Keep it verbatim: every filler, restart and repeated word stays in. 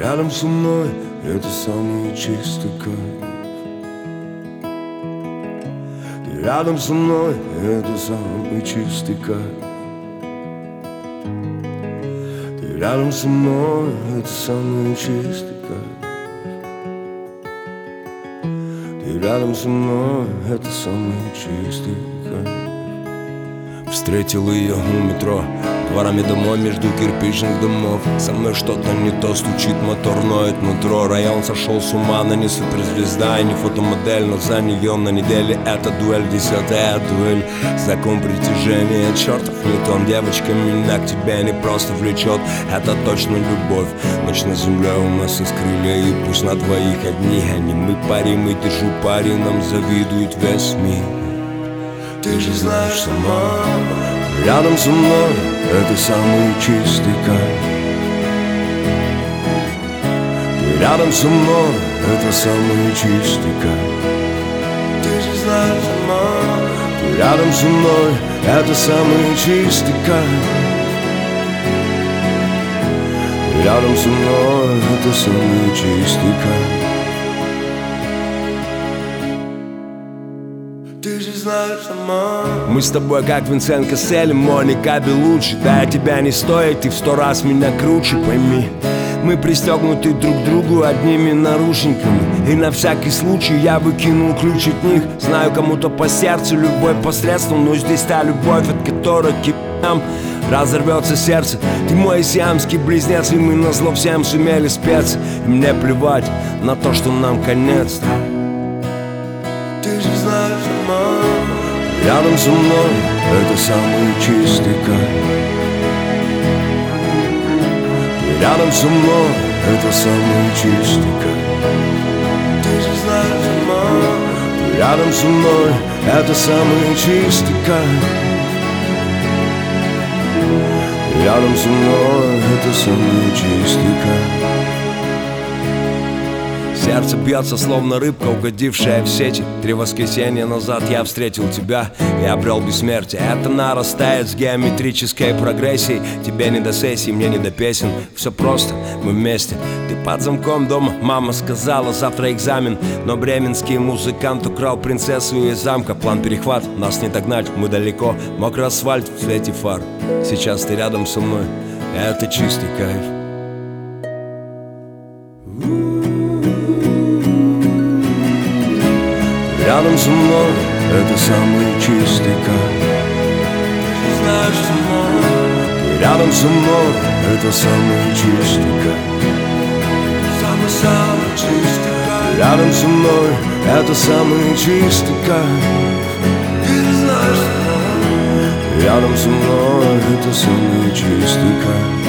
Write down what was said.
Рядом со мной это самый чистый кайф. Ты рядом со мной это самый чистый кайф. Ты рядом со мной это самый чистый кайф. Ты рядом со мной это самый чистый кайф. Встретил ее у метро, дворами домой между кирпичных домов. Со мной что-то не то, стучит мотор, ноет нутро. Район сошел с ума, она не суперзвезда и не фотомодель, но за нее на неделе это дуэль, десятая дуэль. Закон притяжения, чертов Ньютон. Девочка меня к тебе не просто влечет, это точно любовь. Ночь на земле у нас есть крылья, и пусть на двоих одни они. Мы пари, мы держу пари, нам завидует весь мир. Ты же знаешь сама, рядом со мной это самый чистый кайф. Ты рядом со мной это самый чистый кайф. Ты же знаешь сама, ты рядом со мной это самый чистый кайф. Ты рядом со мной это самый чистый кайф. Ты же знаешь сама. Мы с тобой как Винсент Кассель, Моника Белуччи. Да, тебя не стоит, ты в сто раз меня круче, пойми. Мы пристегнуты друг к другу одними наручниками, и на всякий случай я выкинул ключ от них. Знаю, кому-то по сердцу любовь посредством, но здесь та любовь, от которой кипям разорвется сердце. Ты мой сиамский близнец, и мы назло всем сумели спеться. И мне плевать на то, что нам конец. Ты же знаешь сама, рядом со мной это самый чистый кайф. Ты рядом со мной это самый чистый кайф. Ты же знаешь сама, ты рядом со мной это самый чистый кайф. Ты рядом со мной это самый чистый кайф. Сердце бьется, словно рыбка, угодившая в сети. Три воскресенья назад я встретил тебя и обрел бессмертие. Это нарастает с геометрической прогрессией. Тебе не до сессий, мне не до песен. Все просто, мы вместе. Ты под замком дома, мама сказала, завтра экзамен. Но бременский музыкант украл принцессу из замка. План перехват, нас не догнать, мы далеко. Мокрый асфальт в свете фар. Сейчас ты рядом со мной, это чистый кайф. Рядом со мной это самый чистый кайф. Ты знаешь со мной, ты рядом со мной это самый чистый кайф. Самый-самый чистый кайф. Рядом со мной это самый чистый кайф. Ты знаешь со мной, рядом со мной это самый чистый кайф.